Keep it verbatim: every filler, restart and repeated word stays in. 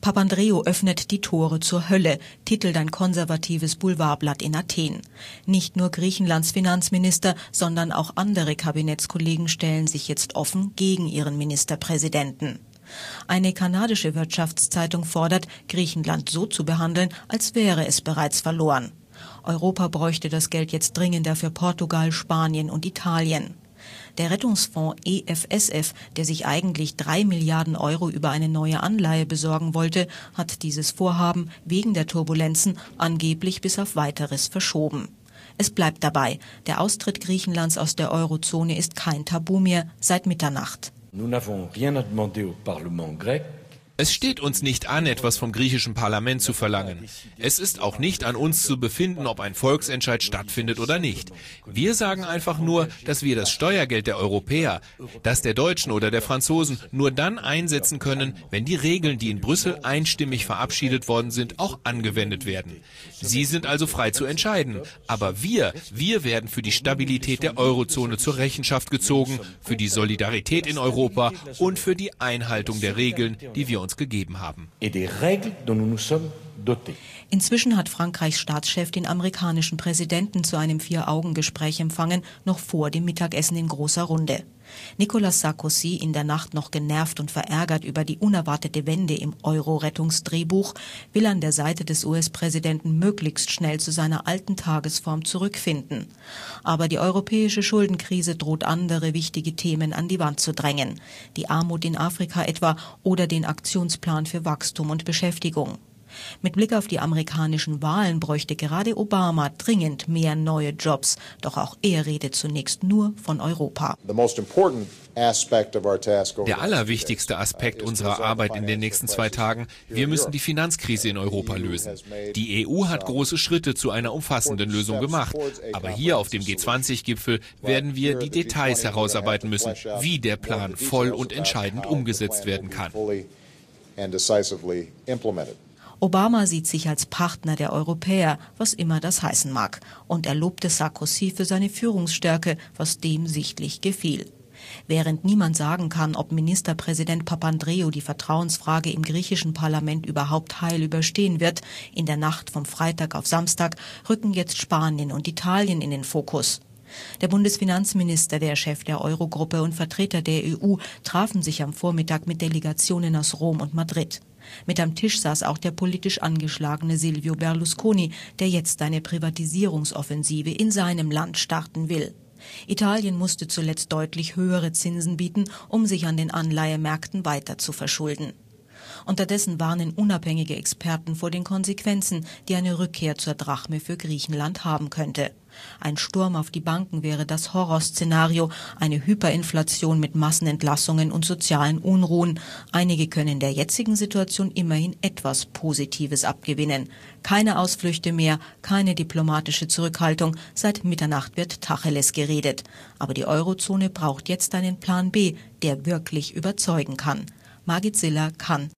Papandreou öffnet die Tore zur Hölle, titelt ein konservatives Boulevardblatt in Athen. Nicht nur Griechenlands Finanzminister, sondern auch andere Kabinettskollegen stellen sich jetzt offen gegen ihren Ministerpräsidenten. Eine kanadische Wirtschaftszeitung fordert, Griechenland so zu behandeln, als wäre es bereits verloren. Europa bräuchte das Geld jetzt dringender für Portugal, Spanien und Italien. Der Rettungsfonds E F S F, der sich eigentlich drei Milliarden Euro über eine neue Anleihe besorgen wollte, hat dieses Vorhaben wegen der Turbulenzen angeblich bis auf Weiteres verschoben. Es bleibt dabei, der Austritt Griechenlands aus der Eurozone ist kein Tabu mehr seit Mitternacht. Es steht uns nicht an, etwas vom griechischen Parlament zu verlangen. Es ist auch nicht an uns zu befinden, ob ein Volksentscheid stattfindet oder nicht. Wir sagen einfach nur, dass wir das Steuergeld der Europäer, das der Deutschen oder der Franzosen, nur dann einsetzen können, wenn die Regeln, die in Brüssel einstimmig verabschiedet worden sind, auch angewendet werden. Sie sind also frei zu entscheiden. Aber wir, wir werden für die Stabilität der Eurozone zur Rechenschaft gezogen, für die Solidarität in Europa und für die Einhaltung der Regeln, die wir uns gegeben haben. Inzwischen hat Frankreichs Staatschef den amerikanischen Präsidenten zu einem Vier-Augen-Gespräch empfangen, noch vor dem Mittagessen in großer Runde. Nicolas Sarkozy, in der Nacht noch genervt und verärgert über die unerwartete Wende im Euro-Rettungsdrehbuch, will an der Seite des U S-Präsidenten möglichst schnell zu seiner alten Tagesform zurückfinden. Aber die europäische Schuldenkrise droht andere wichtige Themen an die Wand zu drängen. Die Armut in Afrika etwa oder den Aktionsplan für Wachstum und Beschäftigung. Mit Blick auf die amerikanischen Wahlen bräuchte gerade Obama dringend mehr neue Jobs. Doch auch er redet zunächst nur von Europa. Der allerwichtigste Aspekt unserer Arbeit in den nächsten zwei Tagen: Wir müssen die Finanzkrise in Europa lösen. Die E U hat große Schritte zu einer umfassenden Lösung gemacht. Aber hier auf dem G zwanzig Gipfel werden wir die Details herausarbeiten müssen, wie der Plan voll und entscheidend umgesetzt werden kann. Obama sieht sich als Partner der Europäer, was immer das heißen mag. Und er lobte Sarkozy für seine Führungsstärke, was dem sichtlich gefiel. Während niemand sagen kann, ob Ministerpräsident Papandreou die Vertrauensfrage im griechischen Parlament überhaupt heil überstehen wird, in der Nacht vom Freitag auf Samstag rücken jetzt Spanien und Italien in den Fokus. Der Bundesfinanzminister, der Chef der Eurogruppe und Vertreter der E U trafen sich am Vormittag mit Delegationen aus Rom und Madrid. Mit am Tisch saß auch der politisch angeschlagene Silvio Berlusconi, der jetzt eine Privatisierungsoffensive in seinem Land starten will. Italien musste zuletzt deutlich höhere Zinsen bieten, um sich an den Anleihemärkten weiter zu verschulden. Unterdessen warnen unabhängige Experten vor den Konsequenzen, die eine Rückkehr zur Drachme für Griechenland haben könnte. Ein Sturm auf die Banken wäre das Horrorszenario, eine Hyperinflation mit Massenentlassungen und sozialen Unruhen. Einige können der jetzigen Situation immerhin etwas Positives abgewinnen. Keine Ausflüchte mehr, keine diplomatische Zurückhaltung. Seit Mitternacht wird Tacheles geredet. Aber die Eurozone braucht jetzt einen Plan B, der wirklich überzeugen kann. Margit Siller, Cannes.